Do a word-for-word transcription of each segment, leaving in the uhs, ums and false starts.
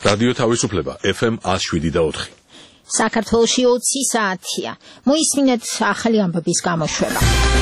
რადიო თავისუფლება ეფ ემ one oh seven და four. საქართველოში ოცი საათია. მოისმინეთ ახალი ამბების გამოშვება.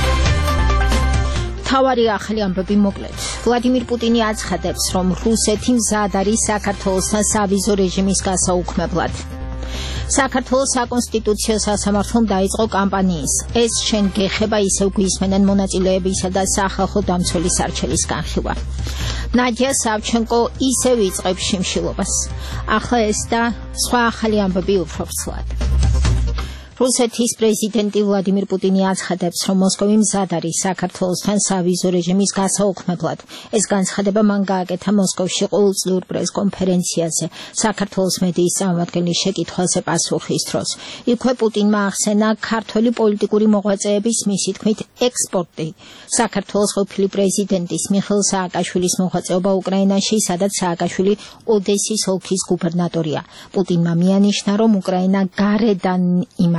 თავარი ახალი ამბები მოკლედ. ვლადიმირ პუტინი აცხადებს, რომ რუსეთი მზად არის საქართველოსთან სავიზო რეჟიმის გასაუქმებლად. საქართველოს საკონსტიტუციო სასამართლომ დაიწყო კამპანიის ეს შენ გეხება ისევ გვისმენენ მონაწილეებისა და სახალხო დამცველის არჩევის განხილვა. ნადია სავჩენკო ისევ იწყებს შიმშილობას. ახლა ეს და სხვა ახალი ამბები უფრო ცვლად. რუსეთის პრეზიდენტი ვლადიმირ პუტინი აცხადებს, რომ მოსკოვი მზად არის საქართველოსთან სავიზო რეჟიმის გასაუქმებლად. ეს განცხადება მან გააკეთა მოსკოვში ყოველწლიურ პრესკონფერენციაზე საქართველოს მედიის წარმომადგენლის შეკითხვაზე პასუხის დროს. იქვე პუტინმა ახსენა ქართველი პოლიტიკური მოღვაწეების მისი თქმით ექსპორტი. საქართველოს ყოფილი პრეზიდენტის მიხეილ სააკაშვილის მოღვაწეობა უკრაინაში, სადაც სააკაშვილი ოდესის ოლქის გუბერნატორია. პუტინმა მიანიშნა, რომ უკრაინა გარედან იმართება.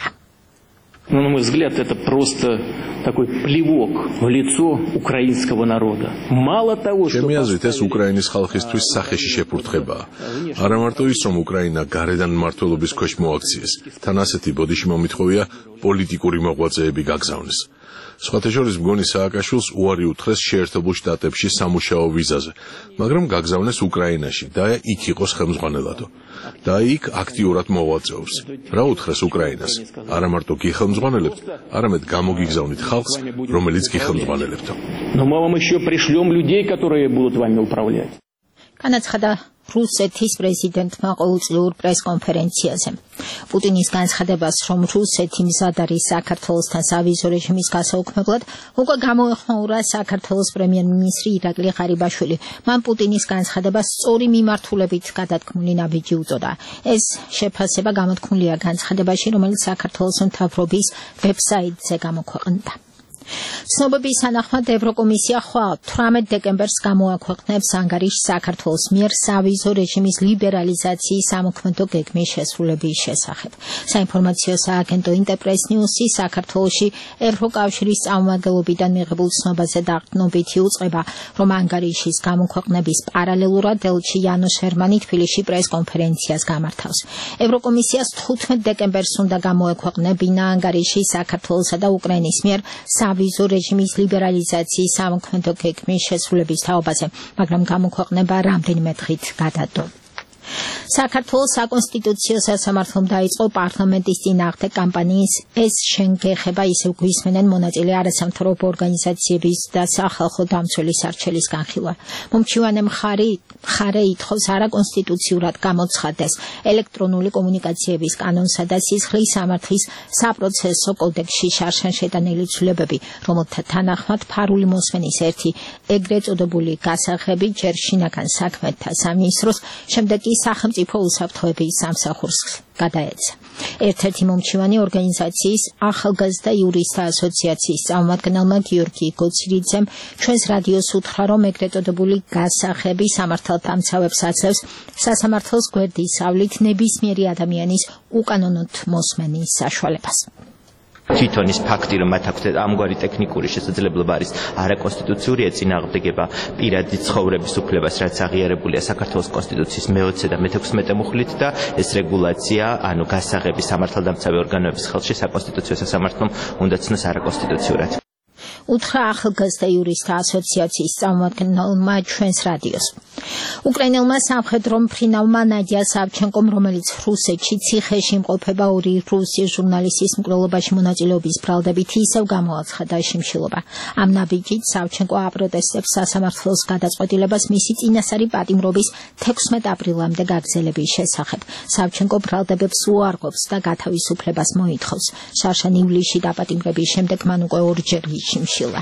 Но, на мой взгляд, это просто такой плевок в лицо украинского народа. Мало того, что... ჩემი აზრით, ეს უკრაინის ხალხისთვის სახეში შეფურთხებაა. არა მარტო ის, რომ უკრაინა გარედან მმართველობის ქვეშ მოაქციეს, თან ასეთი ბოდიში მომითხოვია პოლიტიკური მოღვაწეები გაგზავნეს. სხვათა შორის მგონი სააკაშვილს უარი უთხრეს შეერთებულ შტატებში სამუშაო ვიზაზე, მაგრამ გაგზავნეს უკრაინაში და იქ იყოს ხელმძღვანელადო. და იქ აქტიურად მოღვაწეობს. რა უთხრეს უკრაინას? არა მარტო გიხელმძღვანელებთ, არამედ გამოგიგზავნით ხალხს, რომელიც გიხელმძღვანელებთო. Но мы вам еще пришлем людей, которые будут вами управлять. განაცხადა რუსეთის პრეზიდენტმა ყოველწლიურ პრესკონფერენციაზე. პუტინის განცხადებას, რომ რუსეთი მზად არის საქართველოსთან სავიზო რეჟიმის გასაუქმებლად, უკვე გამოეხმაურა საქართველოს პრემიერ-მინისტრი ირაკლი ღარიბაშვილი. მან პუტინის განცხადებას სწორი მიმართულებით გადათქმული ნაბიჯი უწოდა. ეს შეფასება გამოთქმულია განცხადებაში, რომელიც საქართველოს მთავრობის ვებსაიტზე გამოქვეყნდა. ცნობების თანახმად ევროკომისია ხვალ თვრამეტ დეკემბერს გამოაქვეყნებს ანგარიშს საქართველოს მიერ სავიზო რეჟიმის ლიბერალიზაციის ამოქმედო გეგმის შესრულების შესახებ. საინფორმაციო სააგენტო ინტერპრეს ნიუსი საქართველოში ევროკავშირის წარმომადგენლობიდან მიღებულ ცნობაზე დაყრდნობითი უწყება, რომ ანგარიშის გამოქვეყნების პარალელურად ელჩი იანოშ ჰერმანი თბილისში პრესკონფერენციას გამართავს. ევროკომისიას თხუთმეტ დეკემბერს უნდა გამოექვეყნებინა ანგარიში საქართველოსა და უკრაინის მიერ სავიზო რეჟიმის ლიბერალიზაციის ამოქმედო გეგმის შესრულების თაობაზე, მაგრამ გამოქვეყნება რამდენიმე დღით გადადო. საქართველოს საკონსტიტუციო სასამართლომ დაიწყო პარლამენტის წინააღმდეგ კამპანიის ეს შენ გეხება ისევ გვისმენენ მონაწილე არასამთავრობო ორგანიზაციების და სახალხო დამცველის არჩევის განხილვა. მომჩივანე მხარი მხარე ითხოვს არაკონსტიტუციურად გამოცხადდეს ელექტრონული კომუნიკაციების კანონსა და სისხლის სამართლის საპროცესო კოდექსში შარშან შეტანილი ცვლილებები, რომელთა თანახმად ფარული მოსმენის ერთი ეგრეთ წოდებული გასაღები ჯერ შინაგან საქმეთა სამინისტროს, შემდეგ კი სახელმწიფო უსაფრთხოების სამსახურს გადაეცა. ერთ-ერთი მომჩივანი ორგანიზაციის ახალგაზრდა იურისტთა ასოციაციის წარმომადგენელმა გიორგი გოცირიძემ ჩვენს რადიოს უთხრა, რომ ეგრეთ წოდებული გასაღები სამართალდამცავებს აძლევს სასამართლოს გვერდის სავლით ნებისმიერი ადამიანის უკანონოდ მოსმენის საშუალებას. თვითონ ის ფაქტი, რომ მათ აქვთ ამგვარი ტექნიკური შესაძლებლობა არის არაკონსტიტუციური ეწინააღმდეგება პირადი ცხოვრების უფლებას, რაც აღიარებულია საქართველოს კონსტიტუციის მეოცე და მეთექვსმეტე მუხლით და ეს რეგულაცია, ანუ გასაღები სამართალდამცავი ორგანოების ხელში საკონსტიტუციო სასამართლომ უნდა ცნოს არაკონსტიტუციურად. უთხრა ახალგაზრდა იურისტთა ასოციაციის წარმომადგენელმა ჩვენს რადიოს. უკრაინელმა სამხედრო მფრინავმა ნადია სავჩენკომ, რომელიც რუსეთში ციხეში იმყოფება ორი რუსი ჟურნალისტის მკვლელობაში მონაწილეობის ბრალდებით, ისევ გამოაცხადა შიმშილობა. ამ ნაბიჯით სავჩენკო აპროტესტებს სასამართლოს გადაწყვეტილებას მისი წინასწარი პატიმრობის თექვსმეტ აპრილამდე გაგრძელების შესახებ. სავჩენკო ბრალდებებს უარყოფს და გათავისუფლებას მოითხოვს. შარშან ივლისში დაპატიმრების შემდეგ მან უკვე ორჯერ შიმშილა.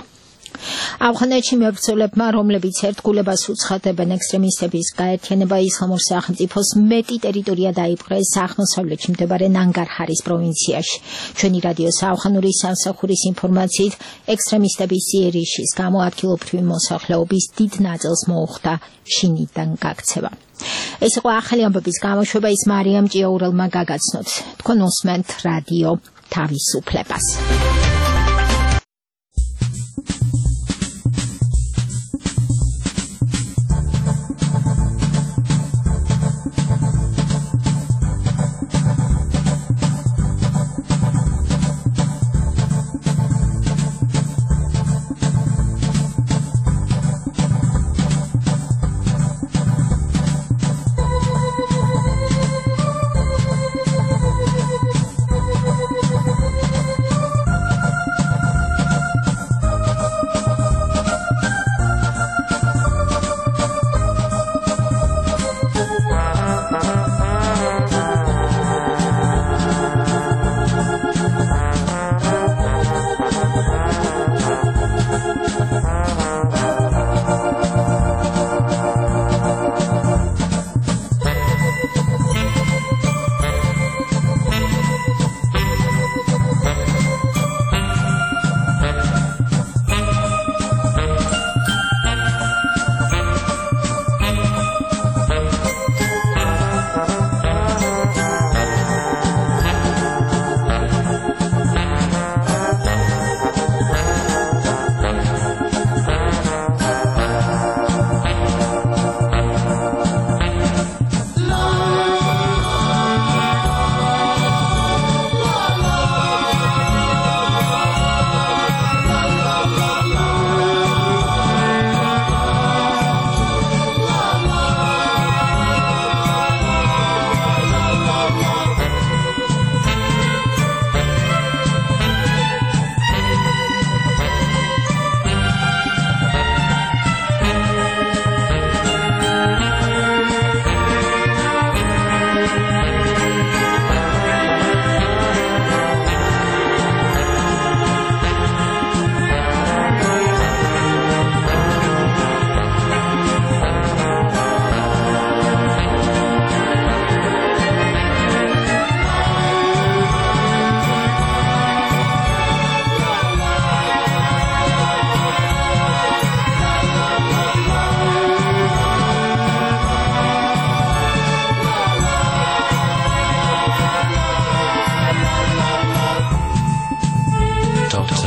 ავღანეთში მებრძოლებმა, რომლებიც ერთგულებას უცხადებენ ექსტრემისტების გაერთიანება ისლამურ სახელმწიფოს მეტი ტერიტორია დაიპყრეს აღმოსავლეთში მდებარე ნანგარჰარის პროვინციაში. ჩვენი რადიოს ავღანური სამსახურის ინფორმაციით, ექსტრემისტების იერიშის გამო ადგილობრივი მოსახლეობის დიდ ნაწილს მოუხდა შინიდან გაქცევა. ეს იყო ახალი ამბების გამოშვება, ის მარიამ ჭიაურელმა გაგაცნოთ. თქვენ უსმენთ რადიო თავისუფლებას.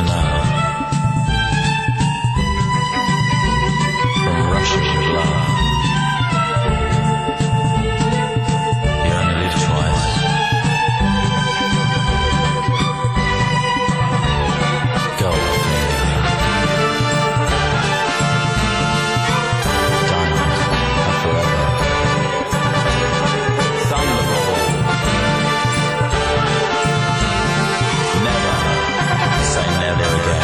now. From rushing blood. You only live twice. Go. Diamonds are forever. Thunderbolt. Never say never again.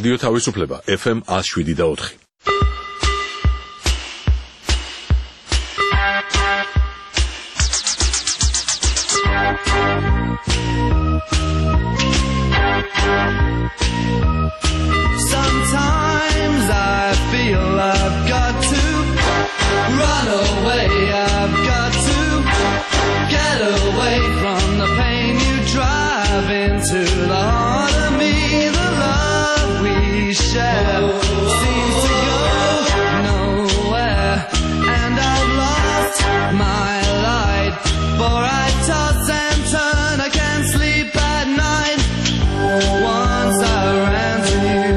რადიო თავისუფლება F M one oh seven და four. Sometimes I feel I've got to run away, I've got to get away from the pain you drive into the heart of me. The love we share seems to go nowhere, and I've lost my light, for I toss and turn, I can't sleep at night. Once I ran to you,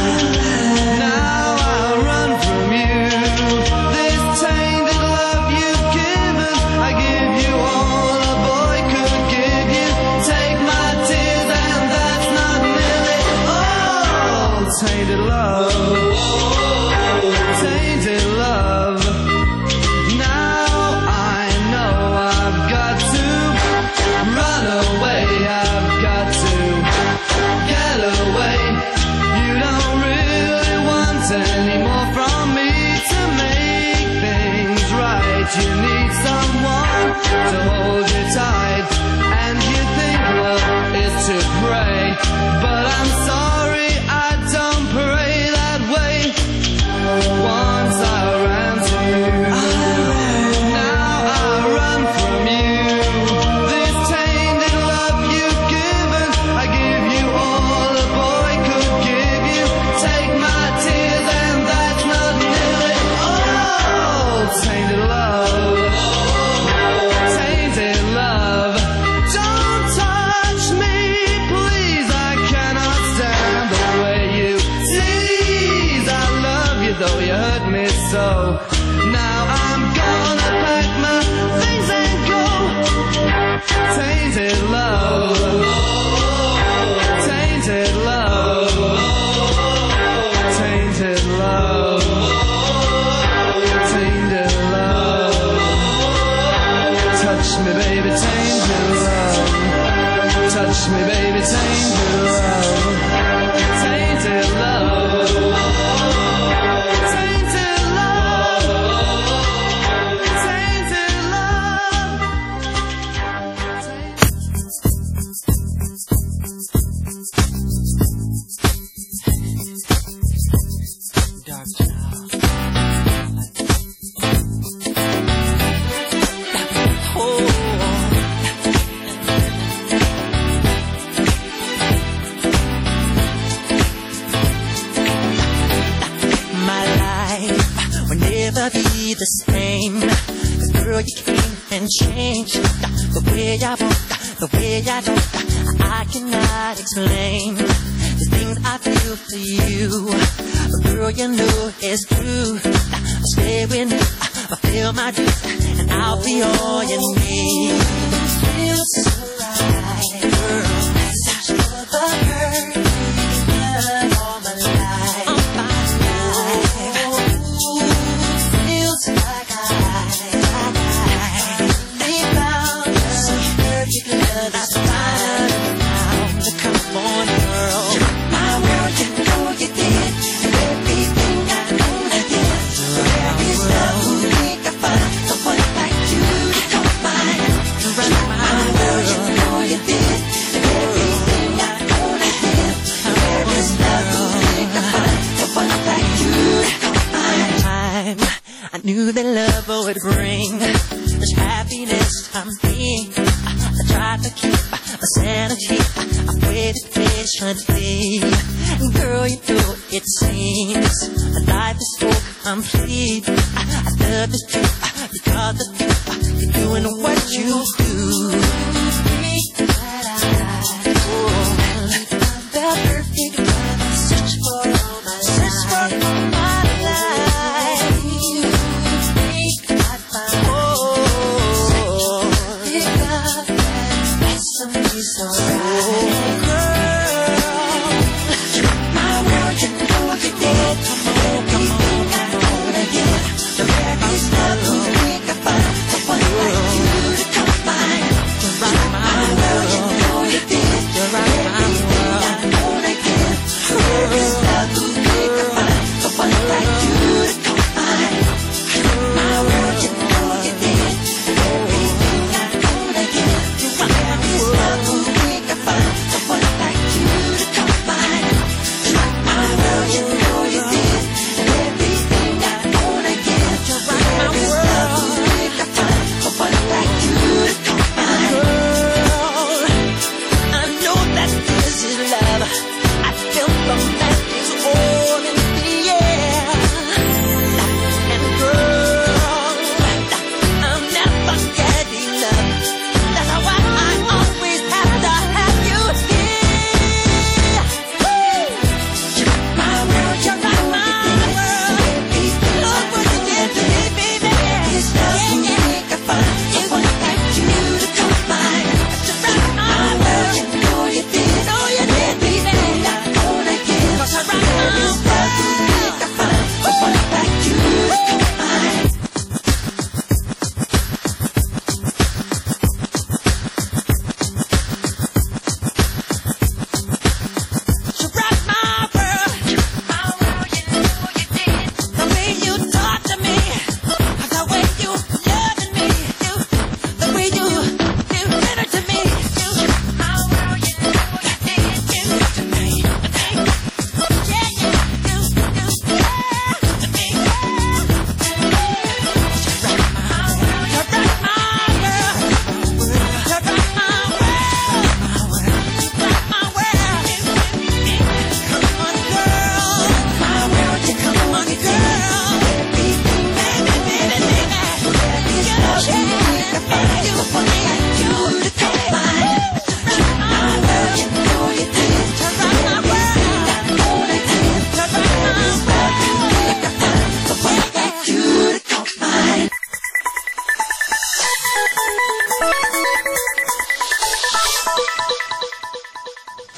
now I run from you. This tainted love you've given, I give you all a boy could give you. Take my tears and that's not nearly all. Tainted love, tainted love. Now I know I've got to run away, I've got to get away. You don't really want any more from me to make things right. You need someone to hold you tight, and you think love is to pray, but I'm sorry, I don't pray that way. Once I ran to you, now I run from you. This tainted love you've given, I give you all a boy could give you. Take my tears and that's not nearly all. Tainted love, tainted love. Don't touch me, please, I cannot stand the way you tease. I love you though you hurt me so. Now I'm gonna pack my things and go. Tainted love, tainted love, tainted love, tainted love. Touch me, baby, tainted love. Touch me, baby, tainted love. Tainted love, tainted love, tainted My life will never be the same. Girl, you came and changed the way I walk, the way I talk. I cannot explain the things I feel for you. But girl, you know it's true. Stay with me, fulfill my dreams, and I'll be all you need. Feels so right, girl. Such for the hurt. All my life, all my life. Feels like I, I found some perfect love. That's fine now. Come on, girl. My world, you know you did everything I wanna give. There is nothing we can find, the one like you to come mine. My world, you know you did everything I wanna give. There is nothing we can find, the one like you to come mine. I knew that love would bring this happiness I'm being. I tried to keep my sanity. I waited patiently. Girl, you know it seems that life is so complete. I, I love this too because of you. You're doing what you do. The perfect one. Search for all my life. Search for all my life. You think I find. Oh, that's something so right. Girl, my world, you know you did. Come on, come on, I wanna get. There is nothing we can find. The one like you to come mine.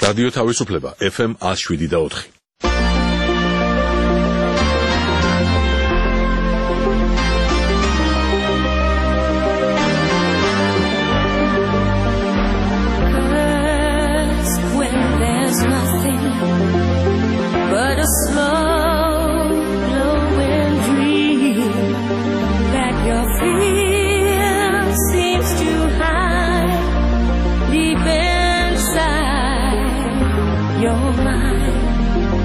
რადიო თავისუფლება ეფ ემ one oh seven და four. Your mind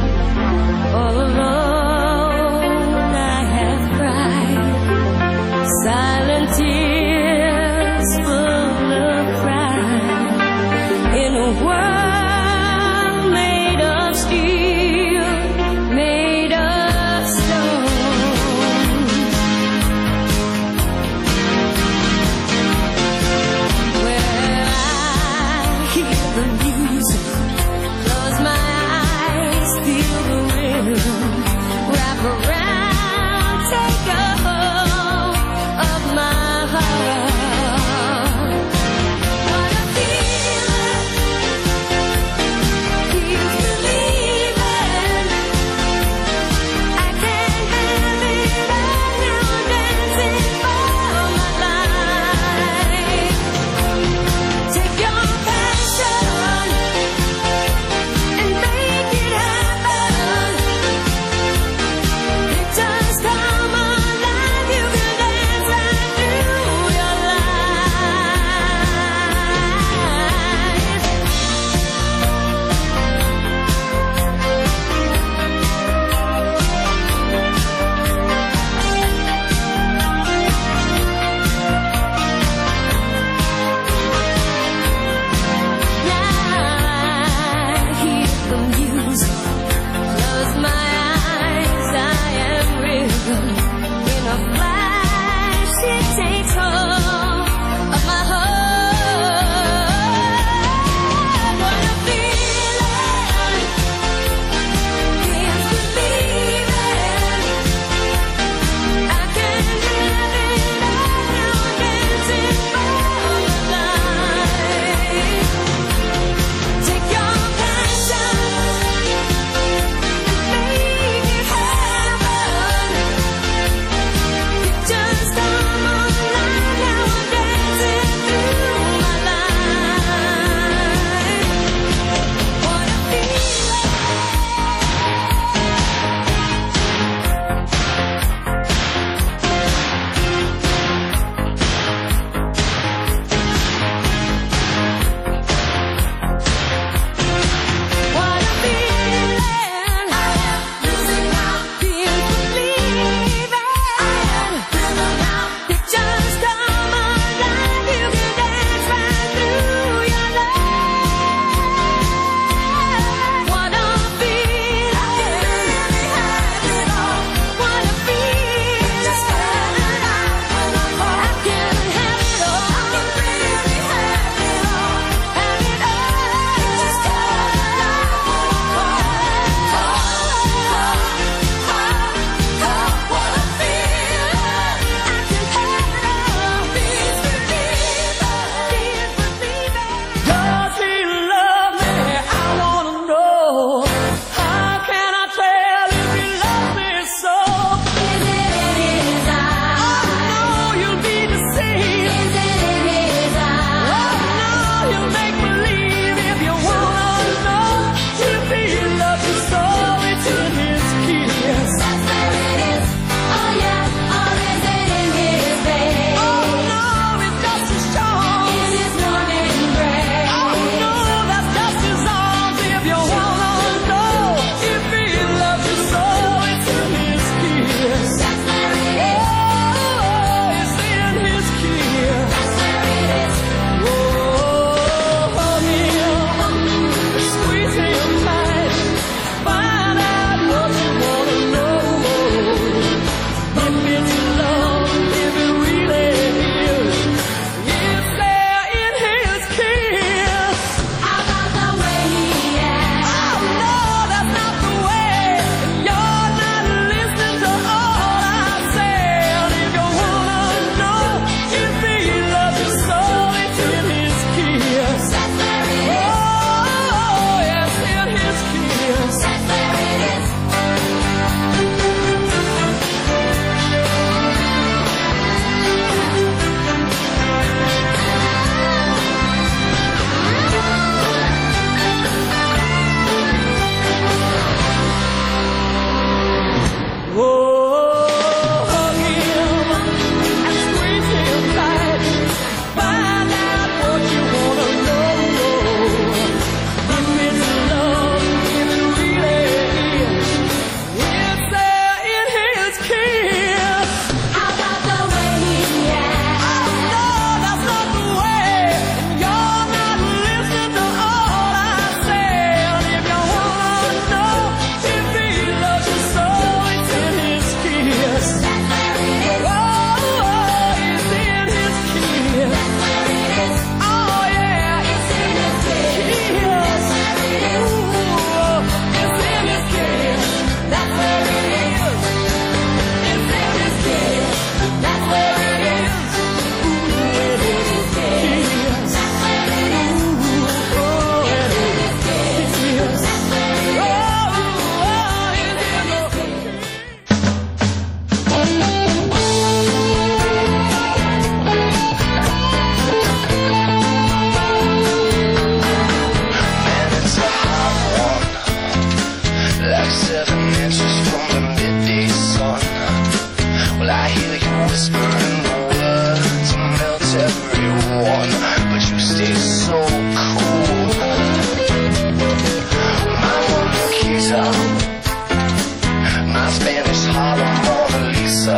Spanish Harlem Mona Lisa.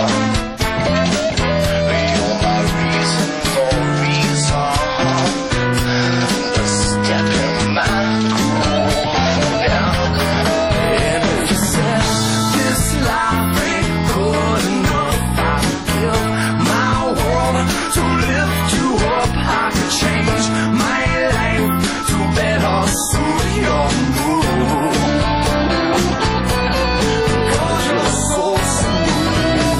You're my reason for reason. The step in my groove. And if you said this life ain't good enough, I give my world to lift you up. I could change my life to better suit your mood. Cause you're so smooth.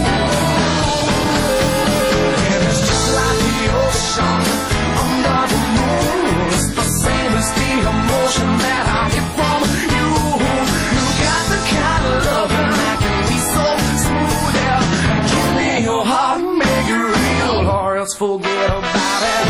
And it's just like the ocean under the moon. It's the same as the emotion that I get from you. You got the kind of loving that can be so smooth. Yeah. Give me your heart, make it real, or else forget about it.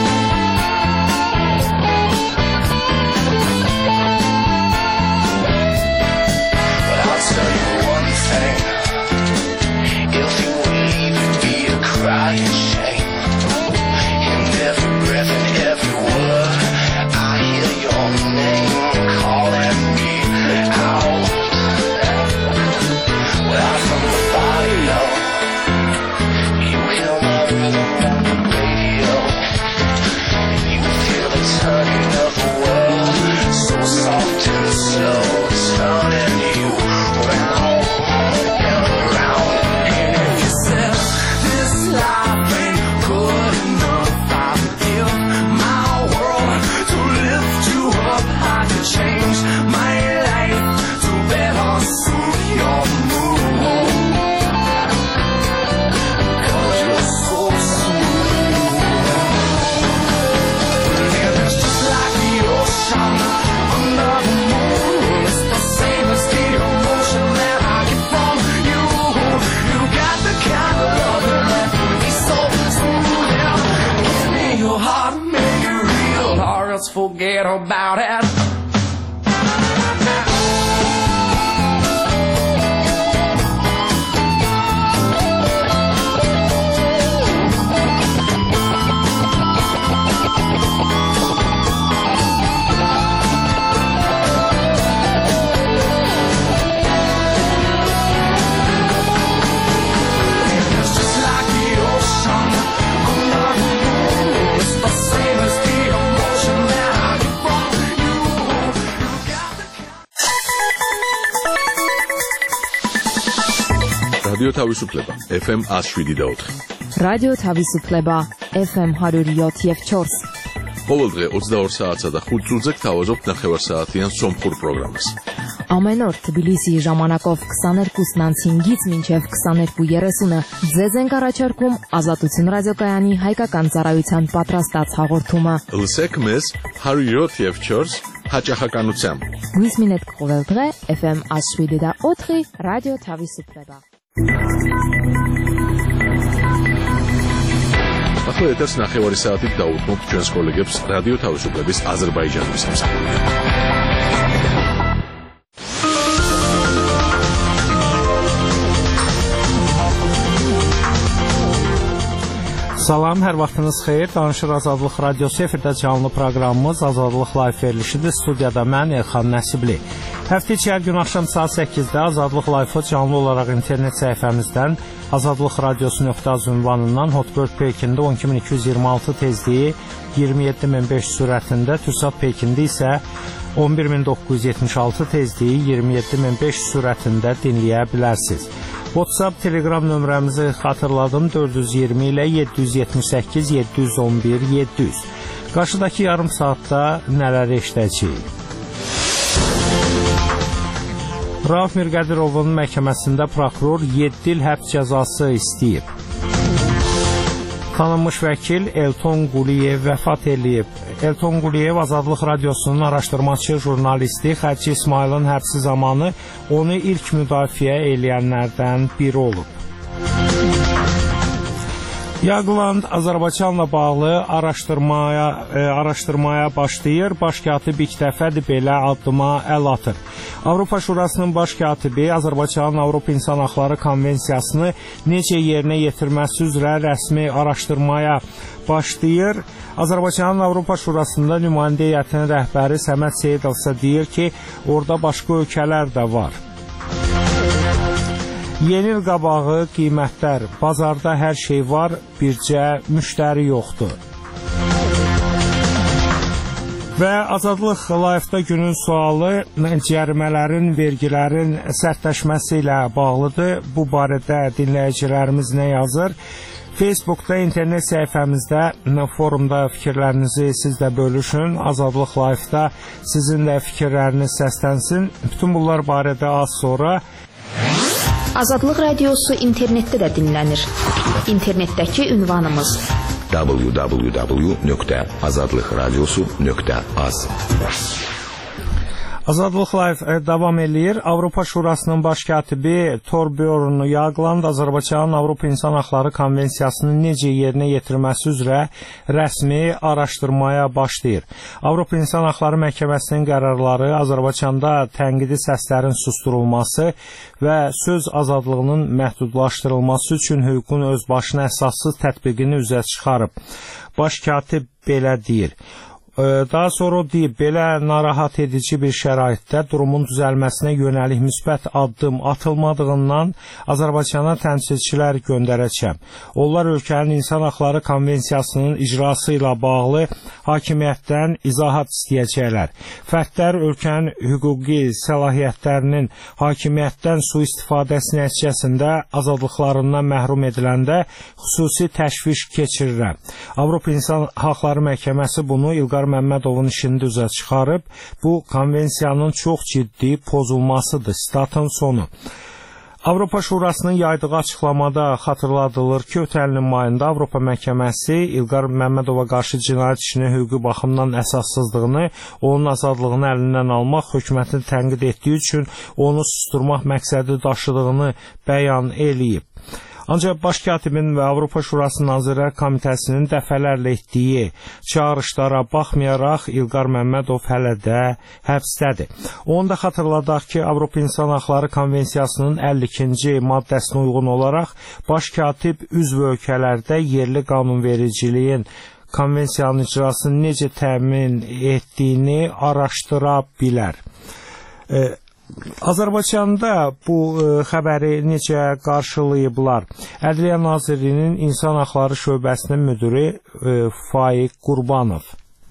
But I'll tell you one thing. If you leave, it'd be a crying shame. In every breath and every word, I hear your name calling me out. Well, from the body, yo, you hear my rhythm on the radio. You feel the turning of the world, so soft and slow, turning you round and round. And if you said this life ain't good enough, I would give my world to lift you up. I could change my life to better suit your mood. Cause you're so smooth. And it's just like the ocean under the moon. It's the same as the emotion that I get from you. You got the kind of loving that can be so smooth. Yeah. Give me your heart, make it real, or else forget about it. It's just like the ocean under the moon. It's the same as the emotion that I get from you. You got the რადიო თავისუფლება ეფ ემ one oh seven და four. რადიო თავისუფლება ეფ ემ one oh seven და four. ყოველ დღე ოცდაორ საათსა და ხუთ წუთზე გთავაზობთ ნახევარსაათიან სომხურ პროგრამას. Ամեն օր Թբիլիսիի ժամանակով twenty-two հինգից մինչև twenty-two thirty-ը ձեզ ենք առաջարկում Ազատություն ռադիոկայանի հայկական ծառայության պատրաստած հաղորդումը։ Լսեք մեզ one oh seven და four հաճախականությամբ։ Գույսմինետ ყოველ დღե էֆ էմ one oh seven და four ռադիո თავისუფლება։ ახლა ეთერს ნახევარი საათით დაუთმობთ ჩვენს კოლეგებს რადიო თავისუფლების აზერბაიჯანის სამსახურიდან. Salam, hər vaxtınız xeyir. Danışır Azadlıq Radiosu efirdə canlı proqramımız Azadlıq Live verilişidir. Studiyada mən Elxan Nəsibli. Həftə içi hər gün axşam saat səkkizdə Azadlıq Live-ı canlı olaraq internet səhifəmizdən azadlıq radiosu nöqtə az ünvanından Hotbird Pekində on iki min iki yüz iyirmi altı tezliyi iyirmi yeddi min beş yüz sürətində, Türksat Pekində isə on bir min doqquz yüz yetmiş altı tezliyi iyirmi yeddi min beş yüz sürətində dinləyə bilərsiniz. WhatsApp, Telegram nömrəmizi xatırladım dörd yüz iyirmi ilə yeddi yüz yetmiş səkkiz yeddi yüz on bir yeddi yüz. Qarşıdakı yarım saatda nələr eşidəcəyik? Rauf Mirqədirovun məhkəməsində prokuror yeddi il həbs cəzası istəyib. Tanınmış vəkil Elton Quliyev vəfat eləyib. Elton Quliyev Azadlıq Radiosunun araşdırmaçı jurnalisti Xərçi İsmailin həbsi zamanı onu ilk müdafiə eləyənlərdən biri olub. Yaqland Azərbaycanla bağlı araşdırmaya e, araşdırmaya başlayır. Baş katib ilk dəfədir belə addıma əl atır. Avropa Şurasının baş katibi Azərbaycanın Avropa İnsan Haqları Konvensiyasını necə yerinə yetirməsi üzrə rəsmi araşdırmaya başlayır. Azərbaycanın Avropa Şurasında nümayəndə heyətinin rəhbəri Səməd Seyidov isə deyir ki, orada başqa ölkələr də var. Yeni il qabağı qiymətlər, bazarda hər şey var, bircə müştəri yoxdur. Və Azadlıq Live-da günün sualı cərimələrin, vergilərin sərtləşməsi ilə bağlıdır. Bu barədə dinləyicilərimiz nə yazır? Facebookda, internet səhifəmizdə, forumda fikirlərinizi siz də bölüşün. Azadlıq Live-da sizin də fikirləriniz səslənsin. Bütün bunlar barədə az sonra. Azadlıq radiosu internetdə də dinlənir. İnternetdəki ünvanımız w w w nöqtə azadlıq radiosu nöqtə az. Azadlıq Live davam eləyir. Avropa Şurasının baş katibi Torbjörn Jagland Azərbaycanın Avropa İnsan Haqları Konvensiyasını necə yerinə yetirməsi üzrə rəsmi araşdırmaya başlayır. Avropa İnsan Haqları Məhkəməsinin qərarları Azərbaycanda tənqidi səslərin susturulması və söz azadlığının məhdudlaşdırılması üçün hüququn öz başına əsassız tətbiqini üzə çıxarıb. Baş katib belə deyir. Daha sonra o deyib, belə narahat edici bir şəraitdə durumun düzəlməsinə yönəlik müsbət addım atılmadığından Azərbaycana təmsilçilər göndərəcəm. Onlar ölkənin İnsan Haqları Konvensiyasının icrası ilə bağlı hakimiyyətdən izahat istəyəcəklər. Fərdlər ölkənin hüquqi səlahiyyətlərinin hakimiyyətdən sui-istifadəsi nəticəsində azadlıqlarından məhrum ediləndə xüsusi təşviş keçirirəm. Avropa İnsan Haqları Məhkəməsi bunu İlqar Məmmədovun işində üzə çıxarıb, bu konvensiyanın çox ciddi pozulmasıdır. Statın sonu. Avropa Şurasının yaydığı açıqlamada xatırladılır ki, ötən ilin mayında Avropa Məhkəməsi İlqar Məmmədova qarşı cinayət işinin hüquqi baxımdan əsassızlığını, onun azadlığını əlindən almaq, hökumətin tənqid etdiyi üçün onu susturmaq məqsədi daşıdığını bəyan eləyib. Ancaq baş katibin və Avropa Şurası Nazirlər Komitəsinin dəfələrlə etdiyi çağırışlara baxmayaraq İlqar Məmmədov hələ də həbsdədir. Onu da xatırladaq ki, Avropa İnsan Haqları Konvensiyasının əlli ikinci maddəsinə uyğun olaraq baş katib üzv ölkələrdə yerli qanunvericiliyin konvensiyanın icrasını necə təmin etdiyini araşdıra bilər. E, Azərbaycanda bu e, xəbəri necə qarşılayıblar? Ədliyyə Nazirliyinin İnsan Haqları Şöbəsinin müdiri e, Faiq Qurbanov.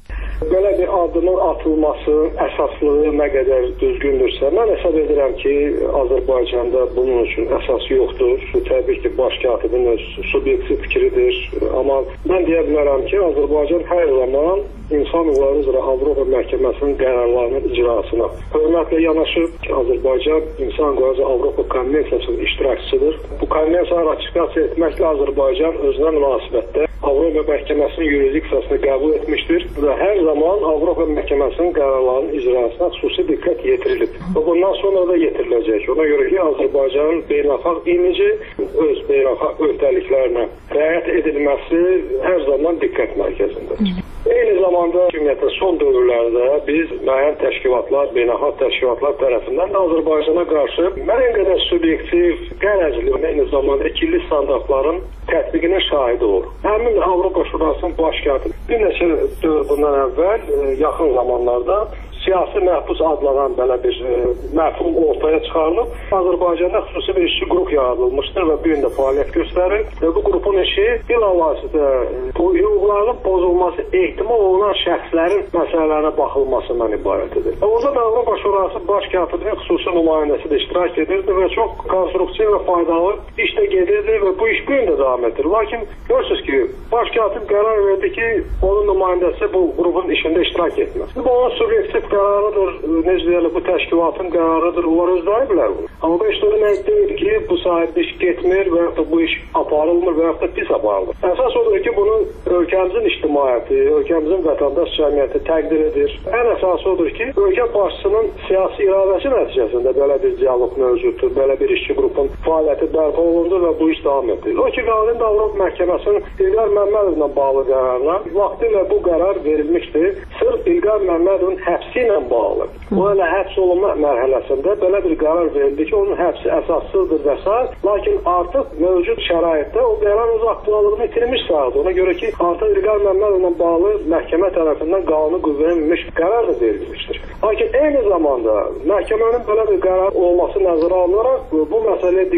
Belə bir addımın atılması əsaslığı nə qədər düzgündürsə, mən hesab edirəm ki, Azərbaycanda bunun üçün əsası yoxdur. Təbii ki, baş katibin öz subyektiv fikridir. Amma mən deyə bilərəm ki, Azərbaycan hər zaman İnsan Hüquqları üzrə Avropa Məhkəməsinin qərarlarının icrasına hörmətlə yanaşıb ki, Azərbaycan İnsan Hüquqları üzrə Avropa Konvensiyasının iştirakçısıdır. Bu konvensiyanı ratifikasiya etməklə Azərbaycan özünə münasibətdə Avropa Məhkəməsinin yurisdiksiyasını qəbul etmişdir və hər zaman Avropa Məhkəməsinin qərarlarının icrasına xüsusi diqqət yetirilib. Və bundan sonra da yetiriləcək. Ona görə ki, Azərbaycanın beynəlxalq imici öz beynəlxalq öhdəliklərinə riayət edilməsi hər zaman diqqət mərkəzindədir. Eyni zamanda ümumiyyətlə son dövrlərdə biz müəyyən təşkilatlar, beynəlxalq təşkilatlar tərəfindən də Azərbaycana qarşı müəyyən qədər subyektiv, qərəzli, eyni zamanda ikili standartların tətbiqinin şahidi olur. Həmin Avropa Şurasının baş katibi bir neçə dövr bundan əvvəl yaxın zamanlarda siyasi məhbus adlanan belə bir e, məfhum ortaya çıxarılıb. Azərbaycanda xüsusi bir işçi qrup yaradılmışdır və bu gün də fəaliyyət göstərir. Və bu qrupun işi bilavasitə hüquqlarının pozulması ehtimal olunan şəxslərin məsələlərinə baxılmasından ibarət edir. Orada da Avropa Şurası baş katibinin xüsusi nümayəndəsi də iştirak edirdi və çox konstruktiv və faydalı iş də gedirdi və bu iş bu gün də davam edir. Lakin görürsünüz ki, baş katib qərar verdi ki, onun nümayəndəsi bu qrupun işində iştirak etməz. Bu onun subyektiv qərarıdır, necə deyirlər, bu təşkilatın qərarıdır, onlar özləri bilər bunu. Amma bu işdə demək deyil ki, bu sahibdə iş getmir və yaxud da bu iş aparılmır və yaxud da pis aparılır. Əsas odur ki, bunu ölkəmizin ictimaiyyəti, ölkəmizin vətəndaş cəmiyyəti təqdir edir. Ən əsası odur ki, ölkə başçısının siyasi iradəsi nəticəsində belə bir dialoq mövcuddur, belə bir işçi qrupun fəaliyyəti bərpa olundu və bu iş davam edir. O ki, qalın da Avropa Məhkəməsinin İlqar Məmmədovla bağlı qərarına vaxtilə bu qərar verilmişdir. Sırf İlqar Məmmədovun həbsi ilə bağlı. O elə həbs olunma mərhələsində belə bir qərar verildi ki, onun həbsi əsassızdır və s. Lakin artıq mövcud şəraitdə o qərar öz aktuallığını itirmiş sayıldı. Ona görə ki, artıq İlqar Məmmədovla bağlı məhkəmə tərəfindən qanuni qüvvəyə minmiş qərar da verilmişdir. Lakin eyni zamanda məhkəmənin belə bir qərar olması nəzərə alınaraq bu məsələyə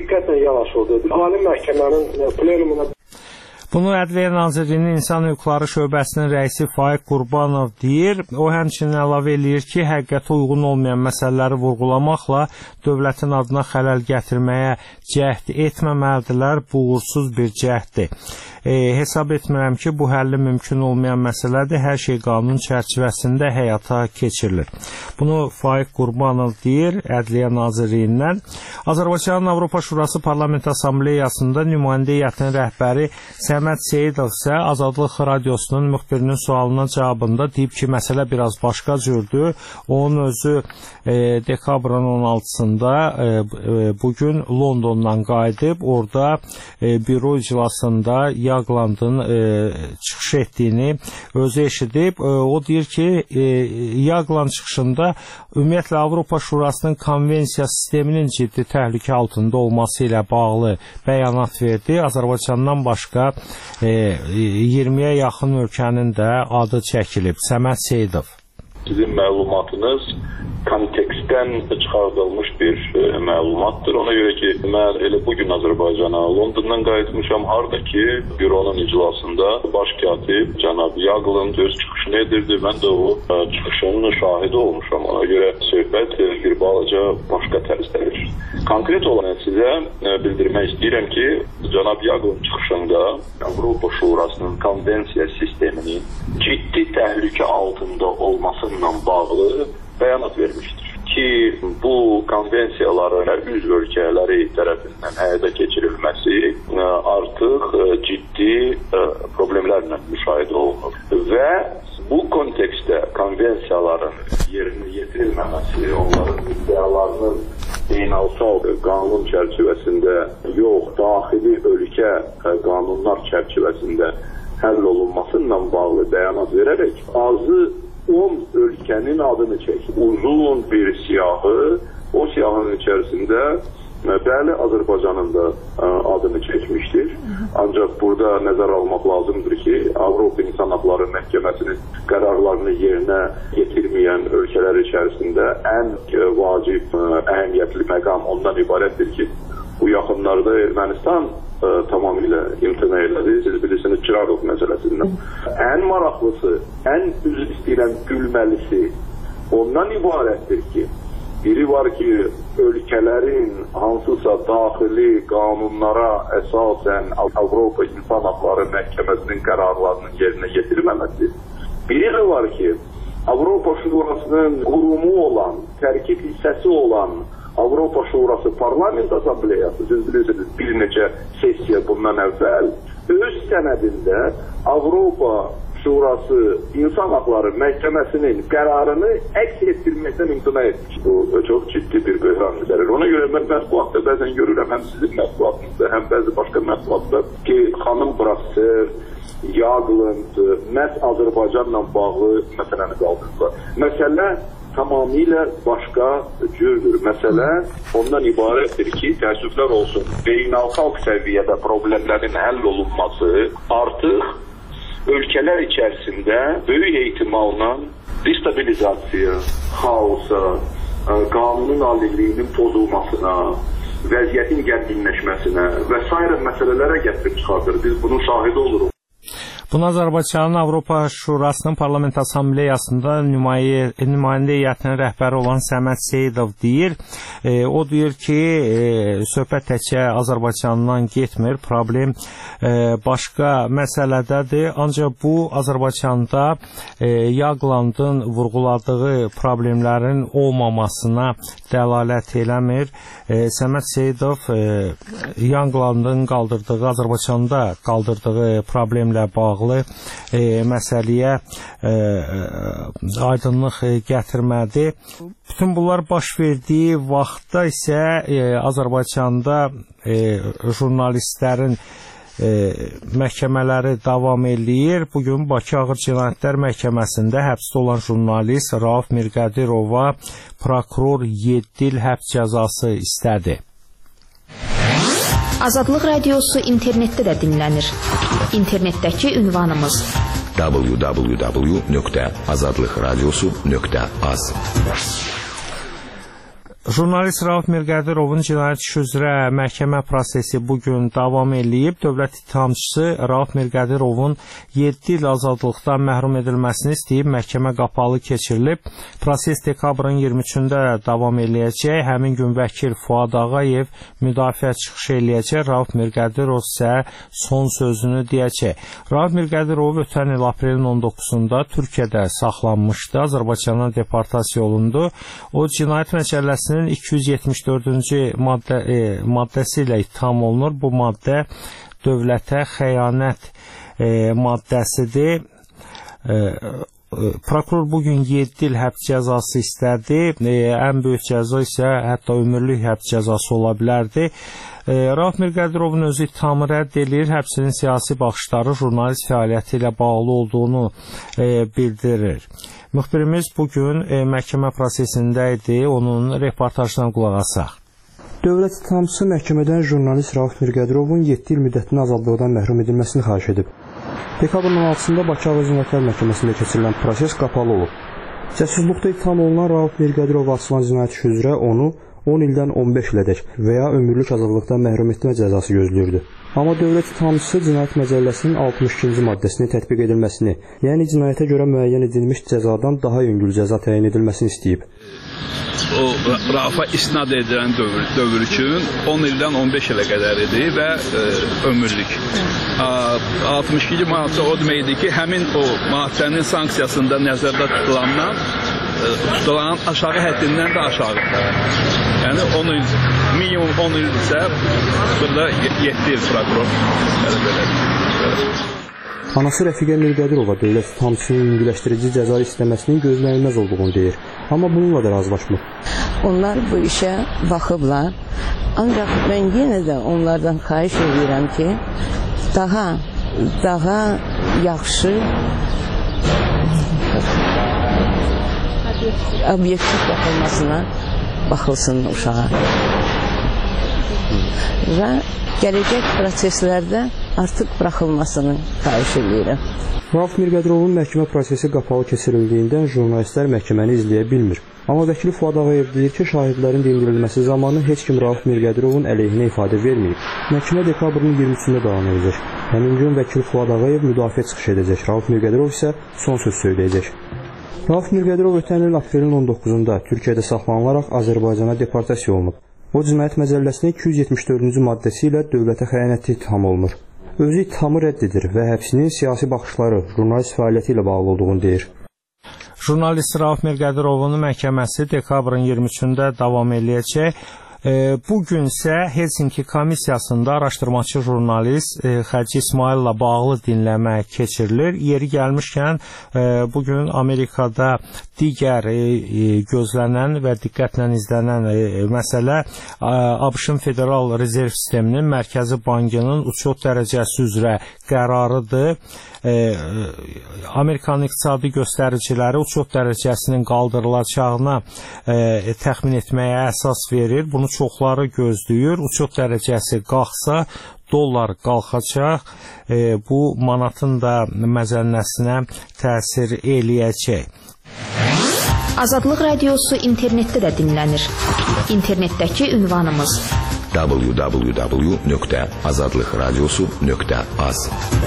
diqqətlə yanaşıldı. Ali məhkəmənin plenumuna Bunu Ədliyyə Nazirliyinin İnsan Hüquqları Şöbəsinin rəisi Faiq Qurbanov deyir. O həmçinin əlavə eləyir ki, həqiqətə uyğun olmayan məsələləri vurğulamaqla dövlətin adına xələl gətirməyə cəhd etməməlidirlər. Bu uğursuz bir cəhddir. E, hesab etmirəm ki, bu həlli mümkün olmayan məsələdir. Hər şey qanun çərçivəsində həyata keçirilir. Bunu Faiq Qurbanov deyir Ədliyyə Nazirliyindən. Azərbaycanın Avropa Şurası Parlament Assambleyasında nümayəndə heyətinin rəhbəri Səməd Seyidov isə Azadlıq Radiosunun müxbirinin sualına cavabında deyib ki, məsələ biraz başqa cürdür. Onun özü e, dekabrın on altısında e, e, bugün Londondan qayıdıb, orada e, büro iclasında Yaqlandın e, çıxış etdiyini özü eşidib. E, o deyir ki, e, Yaqland çıxışında ümumiyyətlə Avropa Şurasının konvensiya sisteminin ciddi təhlükə altında olması ilə bağlı bəyanat verdi. Azərbaycandan başqa iyirmiyə yaxın ölkənin də adı çəkilib. Səməd Seyidov. Sizin məlumatınız kontekstdən çıxardılmış bir e, məlumatdır. Ona görə ki, mən elə bugün Azərbaycana Londondan qayıtmışam. Harada ki, büronun iclasında baş katib cənab Yaqland öz çıxışını edirdi. Mən də o e, çıxışının şahidi olmuşam. Ona görə söhbət e, bir balaca başqa tərzdədir. Konkret olaraq sizə e, bildirmək istəyirəm ki, cənab Yaqland çıxışında Avropa Şurasının konvensiya sisteminin ciddi təhlükə altında olmasıyla bağlı bəyanat vermişdir ki, bu konvensiyaların üzv ölkələri tərəfindən həyata keçirilməsi artıq ciddi problemlərlə müşahidə olunur və bu kontekstdə konvensiyaların yerinə yetirilməməsi, onların iddialarının beynəlxalq qanun çərçivəsində yox, daxili ölkə qanunlar çərçivəsində həll olunmasıyla bağlı bəyanat verərək azı on ölkənin adını çəkir. Uzun bir siyahı, o siyahının içərisində bəli Azərbaycanın da adını çəkmişdir. Ancaq burada nəzər almaq lazımdır ki, Avropa İnsan Hüquqları Məhkəməsinin qərarlarını yerinə yetirməyən ölkələr içərisində ən vacib, əhəmiyyətli məqam ondan ibarətdir ki, bu yaxınlarda Ermənistan ə, tamamilə imtina elədi. Siz bilirsiniz Çırağov məsələsindən. Ən maraqlısı, ən üzr istəyirəm gülməlisi ondan ibarətdir ki, biri var ki, ölkələrin hansısa daxili qanunlara əsasən Avropa İnsan Hüquqları Məhkəməsinin qərarlarının yerinə yetirməməsi. Biri də var ki, Avropa Şurasının qurumu olan, tərkib hissəsi olan Avropa Şurası Parlament Assambleyası, siz bilirsiniz, bir neçə sessiya bundan əvvəl öz sənədində Avropa Şurası İnsan Hüquqları Məhkəməsinin qərarını əks etdirməkdən imtina etmiş. Bu çox ciddi bir böhran üzərir. Ona görə mən mətbuatda bəzən görürəm, həm sizin mətbuatınızda, həm bəzi başqa mətbuatda ki, xanım Brasser, Yaqland məhz Azərbaycanla bağlı məsələni qaldırdılar. Məsələ tamamilə başqa cürdür. Məsələ ondan ibarətdir ki, təəssüflər olsun, beynəlxalq səviyyədə problemlərin həll olunması artıq ölkələr içərisində böyük ehtimalla destabilizasiya, xaosa, qanunun aliliyinin pozulmasına, vəziyyətin gərginləşməsinə və s. məsələlərə gətirib çıxardır. Biz bunun şahidi oluruq. Bunu Azərbaycanın Avropa Şurasının Parlament Assambleyasında nümayəndə heyətinin rəhbəri olan Səməd Seyidov deyir. E, o deyir ki, e, söhbət təkcə Azərbaycandan getmir, problem e, başqa məsələdədir. Ancaq bu Azərbaycanda e, Yaqlandın vurğuladığı problemlərin olmamasına dəlalət eləmir. E, Səməd Seyidov e, Yaqlandın qaldırdığı, Azərbaycanda qaldırdığı problemlə bağlı E, məsələyə e, aydınlıq e, gətirmədi. Bütün bunlar baş verdiyi vaxtda isə e, Azərbaycanda e, jurnalistlərin e, məhkəmələri davam eləyir. Bugün Bakı Ağır Cinayətlər Məhkəməsində həbsdə olan jurnalist Rauf Mirqədirova prokuror yeddi il həbs cəzası istədi. Azadlıq Radiosu internetdə də dinlənir. İnternetdəki ünvanımız w w w nöqtə azadlıqradiosu nöqtə az. Jurnalist Rauf Mirqədirovun cinayət işi üzrə məhkəmə prosesi bugün davam eləyib. Dövlət ittihamçısı Rauf Mirqədirovun yeddi il azadlıqdan məhrum edilməsini istəyib məhkəmə qapalı keçirilib. Proses dekabrın iyirmi üçündə davam eləyəcək. Həmin gün vəkil Fuad Ağayev müdafiə çıxış eləyəcək. Rauf Mirqədirov isə son sözünü deyəcək. Rauf Mirqədirov ötən il aprelin on doqquzunda Türkiyədə saxlanmışdı. Azərbaycana deportasiya olundu. O cinayət məcəlləsinin iki yüz yetmiş dördüncü maddə, e, maddəsi ilə ittiham olunur. Bu maddə dövlətə xəyanət e, maddəsidir. E, Prokuror bugün yeddi il həbs cəzası istədi. E, ən böyük cəza isə hətta ömürlük həbs cəzası ola bilərdi. E, Rauf Mirqədirovun özü ittihamı rədd edir. Həbsinin siyasi baxışları jurnalist fəaliyyəti ilə bağlı olduğunu e, bildirir. Müxbirimiz bugün e, məhkəmə prosesində idi. Onun reportajına qulaq asaq. Dövlət ittihamçısı məhkəmədən jurnalist Rauf Mirqədirovun yeddi il müddətinə azadlıqdan məhrum edilməsini xahiş edib. Dekabrın on altısında Bakı Ağır Cinayətlər Məhkəməsində keçirilən proses qapalı olub. Cəsusluqda ittiham olunan Rauf Mirqədirova açılan cinayət işi üzrə onu on ildən on beş ilədək və ya ömürlük azadlıqdan məhrum etmə cəzası gözləyirdi. Amma dövlət ittihamçısı cinayət məcəlləsinin altmış ikinci maddəsini tətbiq edilməsini, yəni cinayətə görə müəyyən edilmiş cəzadan daha yüngül cəza təyin edilməsini istəyib. O Raufa isnad edilən dövr, dövr üçün on ildən on beş ilə qədər idi və e, ömürlük. altmış ikinci maddə o deməkdir ki, həmin o maddənin sanksiyasında nəzərdə tutulandan e, tutulan aşağı həddindən də aşağıdır. Yəni on il, minimum on il isə burada yeddi il prokuror. Yəni belə. belə. Anası Rəfiqə Mirqədirova dövlət ittihamçısının yüngülləşdirici cəza istəməsinin gözlənilməz olduğunu deyir. Amma bununla da razılaşmır. Onlar bu işə baxıblar. Ancaq mən yenə də onlardan xahiş edirəm ki, daha daha yaxşı obyektiv baxılmasına baxılsın uşağa. Və gələcək proseslərdə artıq buraxılmasını xahiş edirəm. Rauf Mirqədirovun məhkəmə prosesi qapalı keçirildiyindən jurnalistlər məhkəməni izləyə bilmir. Amma vəkili Fuad Ağayev deyir ki, şahidlərin dindirilməsi zamanı heç kim Rauf Mirqədirovun əleyhinə ifadə verməyib. Məhkəmə dekabrın iyirmi üçündə davam edəcək. Həmin gün vəkil Fuad Ağayev müdafiə çıxış edəcək. Rauf Mirqədirov isə son söz söyləyəcək. Rauf Mirqədirov ötən il aprelin on doqquzunda Türkiyədə saxlanılaraq Azərbaycana deportasiya olunub. O cinayət məcəlləsinin iki yüz yetmiş dördüncü maddəsi ilə dövlətə xəyanətli ittiham olunur. Özü ittihamı rədd edir və həbsinin siyasi baxışları jurnalist fəaliyyəti ilə bağlı olduğunu deyir. Jurnalist Rauf Mirqədirovun məhkəməsi dekabrın iyirmi üçündə davam eləyəcək. Bugün isə Helsinki komissiyasında araşdırmaçı jurnalist Xəci İsmaillə bağlı dinləmə keçirilir. Yeri gəlmişkən bugün Amerikada digər gözlənən və diqqətlə izlənən məsələ ABŞ-ın Federal Rezerv Sisteminin Mərkəzi Bankının uçot dərəcəsi üzrə qərarıdır. Amerikanın iqtisadi göstəriciləri uçot dərəcəsinin qaldırılacağına təxmin etməyə əsas verir. Bunu çoxları gözləyir. Uçot dərəcəsi qalxsa, dollar qalxacaq. Bu manatın da məzənnəsinə təsir eləyəcək. Azadlıq radiosu internetdə də dinlənir. İnternetdəki ünvanımız w w w nöqtə azadlıq radiosu nöqtə az.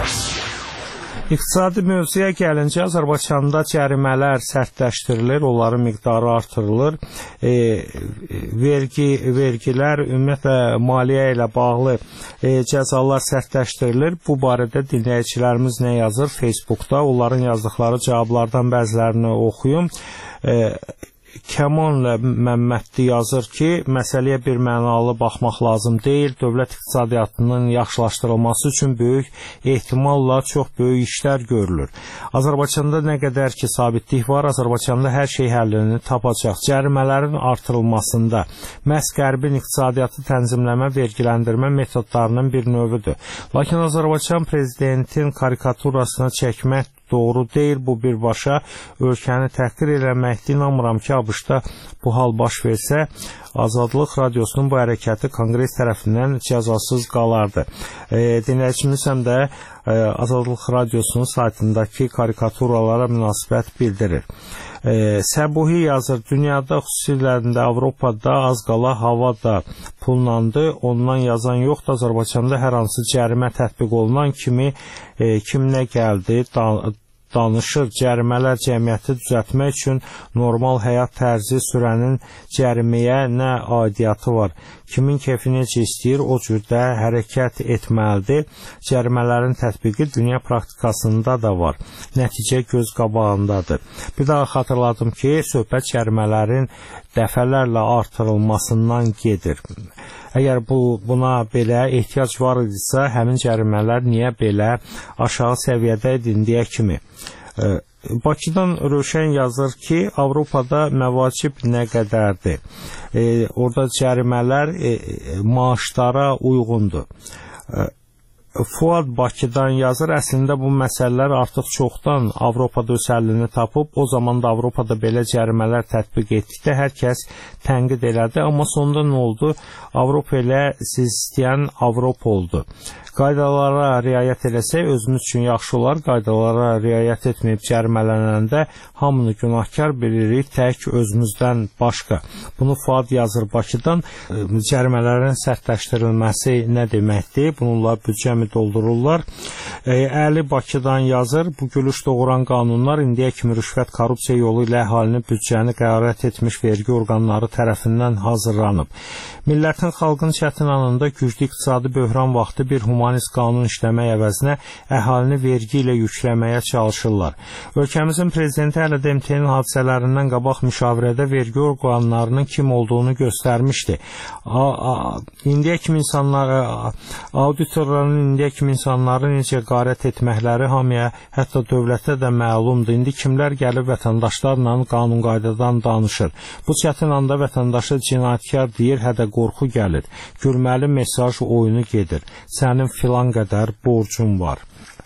İqtisadi mövzuya gəlincə, Azərbaycanda cərimələr sərtləşdirilir, onların miqdarı artırılır. E, vergi, vergilər, ümumiyyətlə maliyyə ilə bağlı e, cəzalar sərtləşdirilir. Bu barədə dinləyicilərimiz nə yazır Facebookda? Onların yazdıqları cavablardan bəzilərini oxuyum. E, Kəmanlə Məmmədli yazır ki, məsələyə bir mənalı baxmaq lazım deyil. Dövlət iqtisadiyyatının yaxşılaşdırılması üçün böyük ehtimalla çox böyük işlər görülür. Azərbaycanda nə qədər ki sabitlik var, Azərbaycanda hər şey həllini tapacaq. Cərimələrin artırılmasında məhz Qərbin iqtisadiyyatı tənzimləmə, vergiləndirmə metodlarının bir növüdür. Lakin Azərbaycan prezidentin karikaturasına çəkmək doğru deyil, bu birbaşa ölkəni təhqir eləməkdir. İnanmıram ki, ABŞ-da bu hal baş versə, Azadlıq radiosunun bu hərəkəti Konqres tərəfindən cəzasız qalardı. E, dinləyicimiz həm də Azadlıq Radiosunun saytındakı karikaturalara münasibət bildirir. E, Səbuhi yazır, dünyada xüsusilə Avropada az qala hava da pullandı, ondan yazan yoxdur. Azərbaycanda hər hansı cərimə tətbiq olunan kimi e, kim nə gəldi da, danışır. Cərimələr cəmiyyəti düzəltmək üçün normal həyat tərzi sürənin cəriməyə nə aidiyyatı var? Kimin keyfi necə istəyir, o cürdə hərəkət etməlidir. Cərimələrin tətbiqi dünya praktikasında da var. Nəticə göz qabağındadır. Bir daha xatırladım ki, söhbət cərimələrin dəfələrlə artırılmasından gedir. Əgər bu, buna belə ehtiyac var idisə, həmin cərimələr niyə belə aşağı səviyyədə edindiyə kimi? E, Bakıdan Rövşən yazır ki, Avropada məvacib nə qədərdir? E, orada cərimələr e, maaşlara uyğundur. E, Fuad Bakıdan yazır, əslində bu məsələlər artıq çoxdan Avropada öz həllini tapıb, o zaman da Avropada belə cərimələr tətbiq etdikdə hər kəs tənqid elədi, amma sonunda nə oldu? Avropa ilə siz istəyən Avropa oldu. Qaydalara riayət eləsək özümüz üçün yaxşı olar, qaydalara riayət etməyib cərimələnəndə hamını günahkar bilirik, tək özümüzdən başqa. Bunu Fuad yazır Bakıdan. Cərimələrin sərtləşdirilməsi nə deməkdir? Bununla büdcəmi doldururlar. Əli Bakıdan yazır, bu gülüş doğuran qanunlar indiyə kimi rüşvət, korrupsiya yolu ilə əhalini büdcəni qərat etmiş vergi orqanları tərəfindən hazırlanıb. Millətin, xalqın çətin anında güclü iqtisadi böhran vaxtı bir humanist qanun işləmək əvəzinə əhalini vergi ilə yükləməyə çalışırlar. Ölkəmizin prezidenti hələ də M T N hadisələrindən qabaq müşavirədə vergi orqanlarının kim olduğunu göstərmişdi. İndiyə kimi insanlar, auditorların indiyə kimi insanları necə qarət etməkləri hamıya, hətta dövlətə də məlumdur. İndi kimlər gəlib vətəndaşlarla qanun qaydadan danışır. Bu çətin anda vətəndaşı cinayətkar deyir, hədə qorxu gəlir. Gülməli mesaj oyunu gedir. Sənin filan qədər borcun var.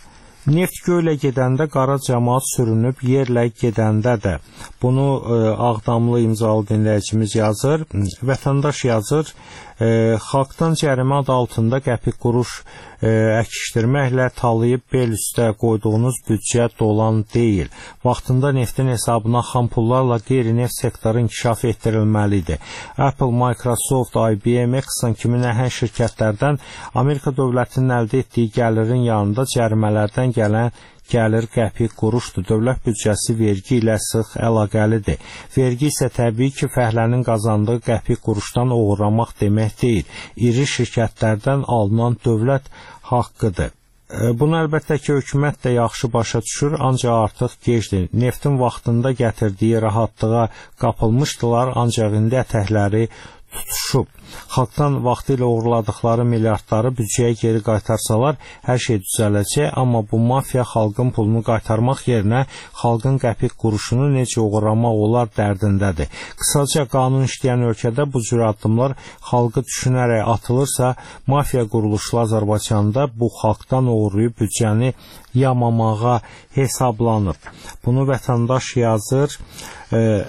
Neft göylə gedəndə qara cəmaat sürünüb, yerlə gedəndə də. Bunu e, Ağdamlı imzalı dinləyicimiz yazır. Vətəndaş yazır, e, xalqdan cərimə adı altında qəpik quruş e, əkişdirməklə talayıb bel üstə qoyduğunuz büdcə dolan deyil. Vaxtında neftin hesabına xam pullarla qeyri-neft sektoru inkişaf etdirilməlidir. Apple, Microsoft, I B M, Exxon kimi nəhəng şirkətlərdən Amerika dövlətinin əldə etdiyi gəlirin yanında cərimələrdən gələn gəlir qəpik quruşdur. Dövlət büdcəsi vergi ilə sıx əlaqəlidir. Vergi isə təbii ki, fəhlənin qazandığı qəpik quruşdan oğurlamaq demək deyil. İri şirkətlərdən alınan dövlət haqqıdır. Bunu əlbəttə ki, hökumət də yaxşı başa düşür, ancaq artıq gecdir. Neftin vaxtında gətirdiyi rahatlığa qapılmışdılar, ancaq indi ətəkləri tutuşub. Xalqdan vaxtı ilə uğurladıqları milyardları büdcəyə geri qaytarsalar, hər şey düzələcək, amma bu mafiya xalqın pulunu qaytarmaq yerinə xalqın qəpik quruşunu necə uğurlamaq olar dərdindədir. Qısaca, qanun işləyən ölkədə bu cür addımlar xalqı düşünərək atılırsa, mafiya quruluşlu Azərbaycanda bu xalqdan uğurlayıb büdcəni yamamağa hesablanıb. Bunu vətəndaş yazır. E,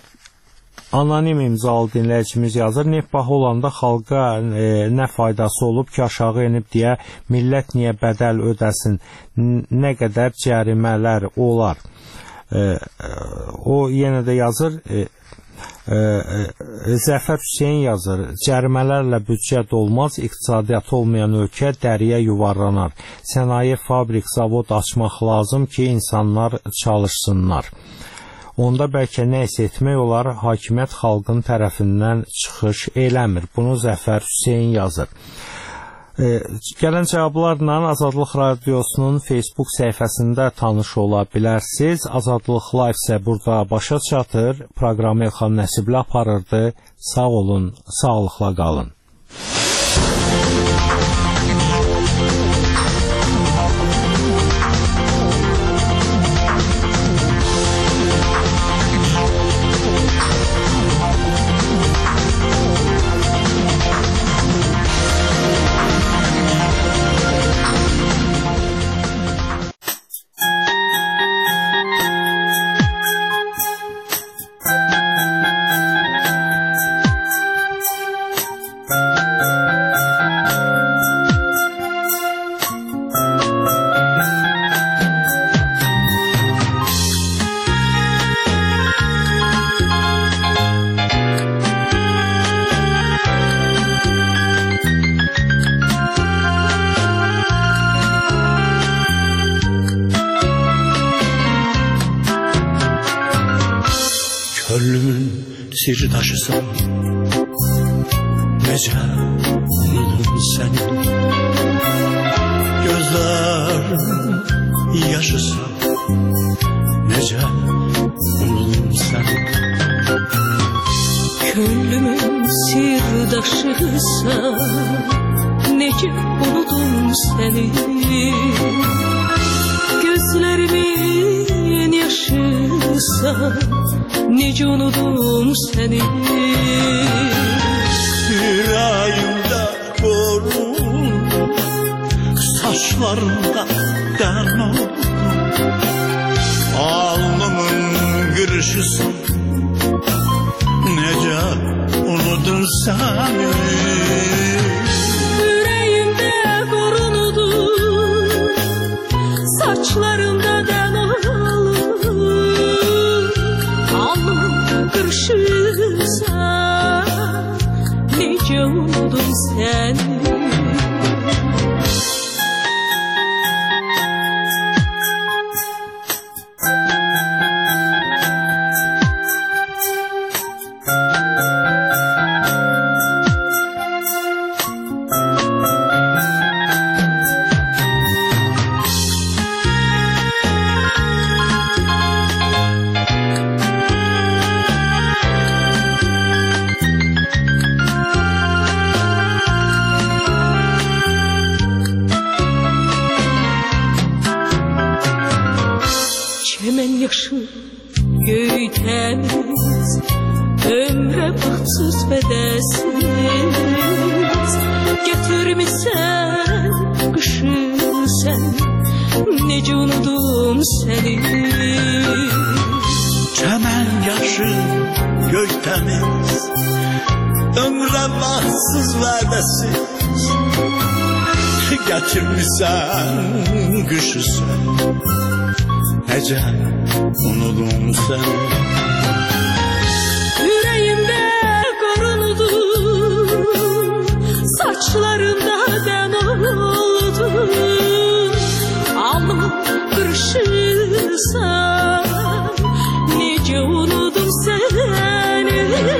Anonim imzalı dinləyicimiz yazır, neft bahı olanda xalqa e, nə faydası olub ki, aşağı enib deyə millət niyə bədəl ödəsin, nə qədər cərimələr olar. E, o yenə də yazır, e, e, e, Zəfər Hüseyin yazır, cərimələrlə büdcə dolmaz, iqtisadiyyatı olmayan ölkə dəriyə yuvarlanar. Sənaye, fabrik, zavod açmaq lazım ki, insanlar çalışsınlar. Onda bəlkə nə isə etmək olar, hakimiyyət xalqın tərəfindən çıxış eləmir. Bunu Zəfər Hüseyin yazır. E, gələn cavablarla Azadlıq Radiosunun Facebook səhifəsində tanış ola bilərsiniz. Azadlıq Live isə burada başa çatır. Proqramı Elxan Nəsibli aparırdı. Sağ olun, sağlıqla qalın. sirdaşısan Necə unudum səni Gözlərim yaşısan Necə unudum səni Könlümün sirdaşısan Necə unudum səni Gözlerimin yaşısan Necə unudum səni Yüreğimde korun Saçlarımda dern oldum Alnımın gırışısın Necə unudum səni Yüreğimde korunudum Saçlarımda dern oldum Alnımın gırışısın Necə unudum səni Çemen yaşı göytemiz Ömre bahtsız bedesiz Getirmişsen kışı sen Necə unudum seni Çemen yaşı göytemiz Ömre bahtsız bedesiz Getirmişsen kışı sen Necə unudum səni Yüreğimde korunudum Saçlarımda dem oldum Alnımın kırışırsan Necə unudum səni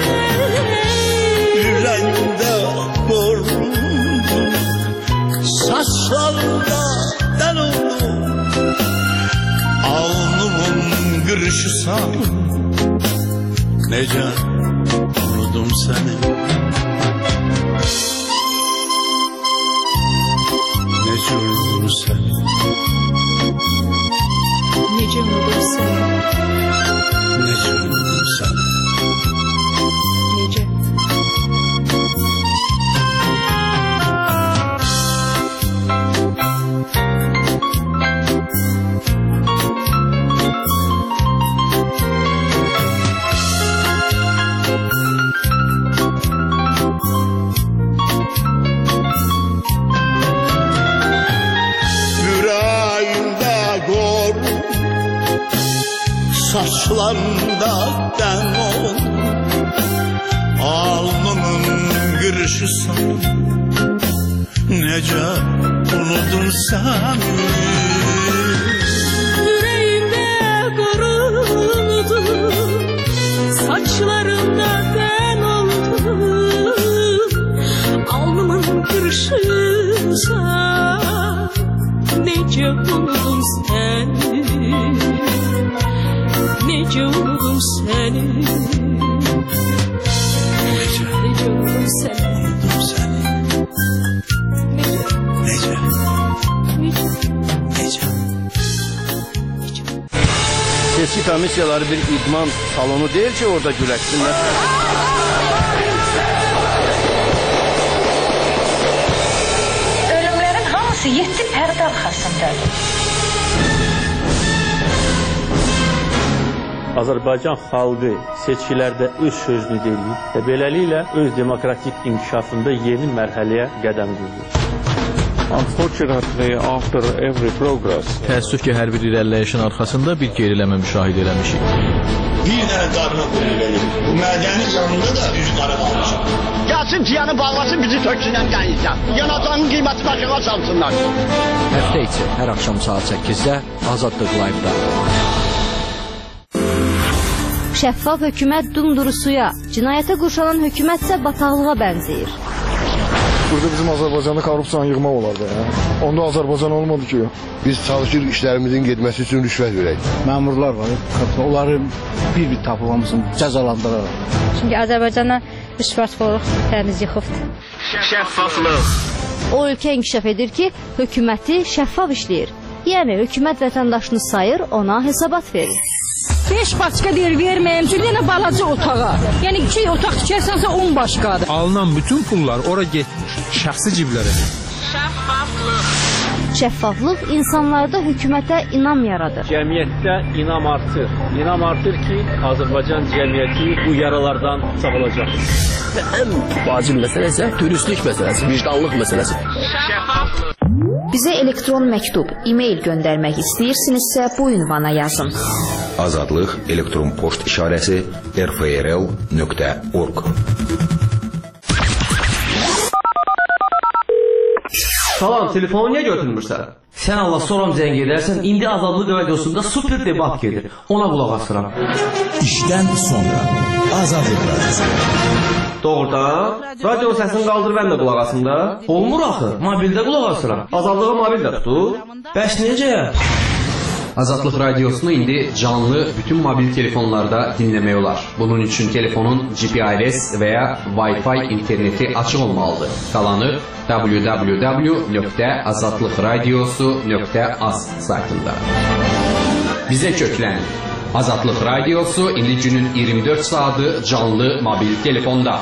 Yüreğimde korundum Saçlarımda dem oldum Alnımın gırışısan Necə unudum səni Necə unudum səni Necə unudum səni Necə unudum səni Necə Saçlarında dem ol Alnımın gırışısan Necə unudum səni Yüreğimde korunudum Saçlarımda dem oldum Alnımın kırışırsan Necə unudum səni Necə unudum səni Necə unudum səni Unudum səni Necə Necə Seçki komissiyaları bir idman salonu deyil ki orada güləşsinlər Ölümlərin hamısı yeddi pərdə arxasındadır Azərbaycan xalqı seçkilərdə öz sözünü deyir və beləliklə öz demokratik inkişafında yeni mərhələyə qədəm qoyur. Unfortunately, after every progress, təəssüf ki, hər bir irəliləyişin arxasında bir geriləmə müşahidə eləmişik. Bir dənə qarına qoyulur. Bu mədəni yanında da üzü qara qalmışıq. Gəlsin ciyanı bağlasın, bizi töksünən dənizdən. Yanacağının qiyməti başına çalsınlar. Həftə içi hər axşam saat səkkizdə Azadlıq Live-da. Şəffaf hökumət dumdurusuya, cinayətə qurşanan hökumətsə bataqlığa bənzəyir. Burada bizim Azərbaycanda korrupsiyanı yığmaq olardı. Ya. Onda Azərbaycan olmadı ki. Biz çalışır işlərimizin getməsi üçün rüşvət verək. Məmurlar var, onları bir-bir tapılmasın, cəzalandıraraq. Çünki Azərbaycana rüşvətxorluq təmiz yıxıbdır. Şəffaflıq. O ölkə inkişaf edir ki, hökuməti şəffaf işləyir. Yəni hökumət vətəndaşını sayır, ona hesabat verir. beş başqa deyir verməyim, çünki yenə balaca otağa. Yəni iki otaq tikərsənsə on başqadır. Alınan bütün pullar ora getmir, şəxsi ciblərə. Şəffaflıq. Şəffaflıq insanlarda hökumətə inam yaradır. Cəmiyyətdə inam artır. İnam artır ki, Azərbaycan cəmiyyəti bu yaralardan sağalacaq. Və ən vacib məsələ isə dürüstlük məsələsi, vicdanlıq məsələsi. Şəffaflıq. Bizə elektron məktub, e-mail göndərmək istəyirsinizsə bu ünvana yazın. Azadlıq elektron poçt işarəsi r f r l nöqtə org. Salam, telefonu niyə götürmürsən? Sən Allah soram zəng edərsən, indi Azadlıq radiosunda super debat gedir. Ona qulaq asıram. İşdən sonra Azadlıq radiosu. Doğrudan, radio səsini qaldır və də qulaq asın da. Olmur axı, mobildə qulaq asıram. Azadlığı mobildə tutur. Bəs necə? Azadlıq radiosunu indi canlı bütün mobil telefonlarda dinləmək olar. Bunun üçün telefonun G P R S və ya Wi-Fi interneti açıq olmalıdır. Qalanı w w w nöqtə azadlıq radiosu nöqtə az saytında. Bizə köklənin. Azadlıq radiosu indi günün iyirmi dörd saatı canlı mobil telefonda.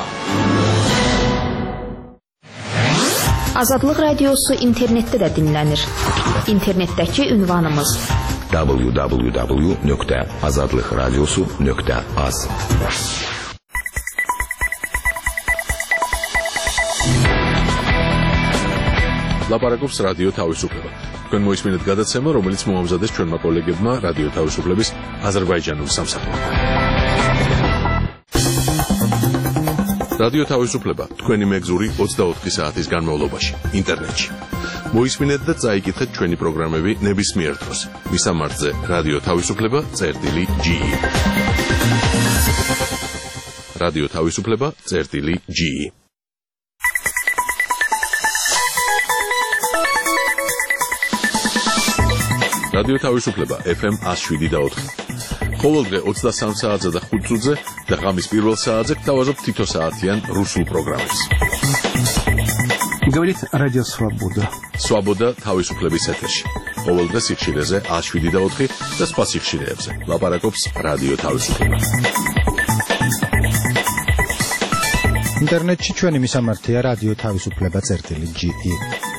Azadlıq radiosu internetdə də dinlənir. İnternetdəki ünvanımız w w w nöqtə azadlıq radiosu nöqtə az. ლაპარაკობს რადიო თავისუფლება. თქვენ მოისმინეთ გადაცემა, რომელიც მოამზადეს ჩვენმა კოლეგებმა რადიო თავისუფლების აზერბაიჯანული სამსახურიდან. რადიო თავისუფლება თქვენი მეგზური ოცდაოთხი საათის განმავლობაში ინტერნეტში. მოისმინეთ და წაიკითხეთ ჩვენი პროგრამები ნებისმიერ დროს. მისამართზე რადიო თავისუფლება წერტილი ჯი ი. რადიო თავისუფლება წერტილი ჯი ი. რადიო თავისუფლება ეფ ემ ათს შვიდი და ოთხი. ყოველდღე ოცდასამ საათზე და ხუთ წუთზე და ღამის პირველ საათზე გთავაზობთ თითო საათიან რუსულ პროგრამებს. Говорит радио Свобода. Свобода თავისუფლების ეთერში. ყოველდღე სიხშირეზე ათს შვიდი და ოთხი და სხვა სიხშირეებზე. ლაპარაკობს რადიო თავისუფლება. ინტერნეტში ჩვენი მისამართია რადიო თავისუფლება წერტილი ჯი ი.